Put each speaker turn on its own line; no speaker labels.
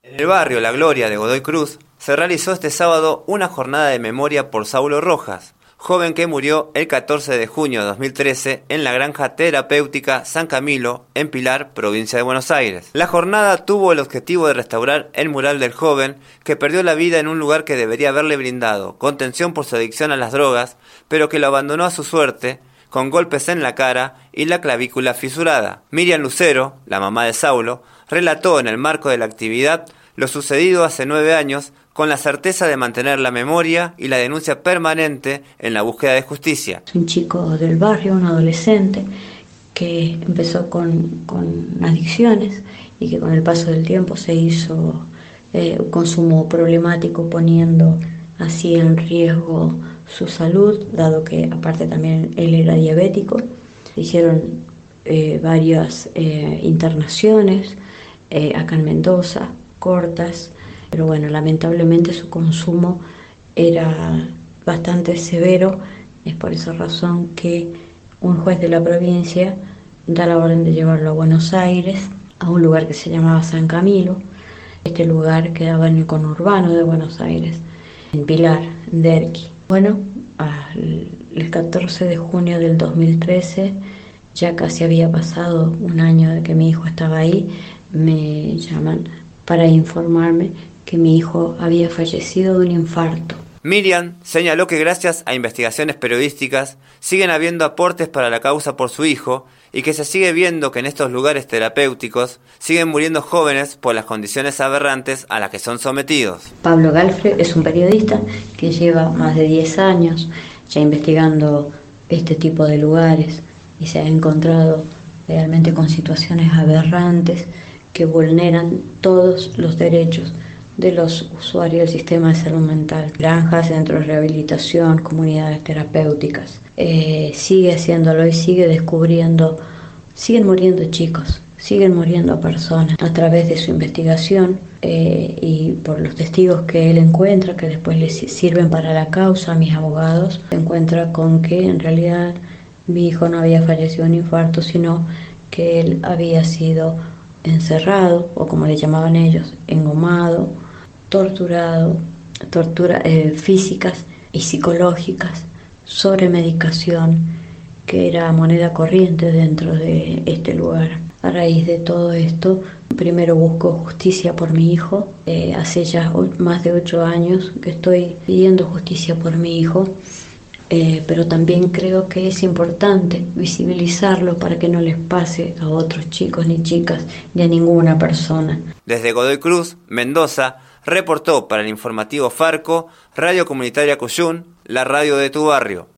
En el barrio La Gloria de Godoy Cruz se realizó este sábado una jornada de memoria por Saulo Rojas, joven que murió el 14 de junio de 2013 en la granja terapéutica San Camilo, en Pilar, provincia de Buenos Aires. La jornada tuvo el objetivo de restaurar el mural del joven que perdió la vida en un lugar que debería haberle brindado contención por su adicción a las drogas, pero que lo abandonó a su suerte, con golpes en la cara y la clavícula fisurada. Miriam Lucero, la mamá de Saulo, relató en el marco de la actividad lo sucedido hace 9 años, con la certeza de mantener la memoria y la denuncia permanente en la búsqueda de justicia.
Un chico del barrio, un adolescente, que empezó con adicciones y que con el paso del tiempo se hizo un consumo problemático, poniendo así en riesgo su salud, dado que aparte también él era diabético. Hicieron varias internaciones acá en Mendoza, cortas, pero bueno, lamentablemente su consumo era bastante severo. Es por esa razón que un juez de la provincia da la orden de llevarlo a Buenos Aires, a un lugar que se llamaba San Camilo. Este lugar quedaba en el conurbano de Buenos Aires, en Pilar, en Derqui. Bueno, el 14 de junio del 2013, ya casi había pasado un año de que mi hijo estaba ahí, me llaman para informarme que mi hijo había fallecido de un infarto.
Miriam señaló que gracias a investigaciones periodísticas siguen habiendo aportes para la causa por su hijo y que se sigue viendo que en estos lugares terapéuticos siguen muriendo jóvenes por las condiciones aberrantes a las que son sometidos.
Pablo Galfre es un periodista que lleva más de 10 años ya investigando este tipo de lugares y se ha encontrado realmente con situaciones aberrantes que vulneran todos los derechos de los usuarios del sistema de salud mental. Granjas, centros de rehabilitación, comunidades terapéuticas. Sigue haciéndolo y sigue descubriendo, siguen muriendo chicos, siguen muriendo personas a través de su investigación y por los testigos que él encuentra, que después les sirven para la causa a mis abogados. Se encuentra con que en realidad mi hijo no había fallecido de un infarto, sino que él había sido encerrado, o como le llamaban ellos, engomado, torturado, torturas físicas y psicológicas, sobremedicación, que era moneda corriente dentro de este lugar. A raíz de todo esto, primero busco justicia por mi hijo. Hace ya más de 8 años que estoy pidiendo justicia por mi hijo, pero también creo que es importante visibilizarlo para que no les pase a otros chicos ni chicas ni a ninguna persona.
Desde Godoy Cruz, Mendoza, reportó para el informativo Farco, Radio Comunitaria Cuyún, la radio de tu barrio.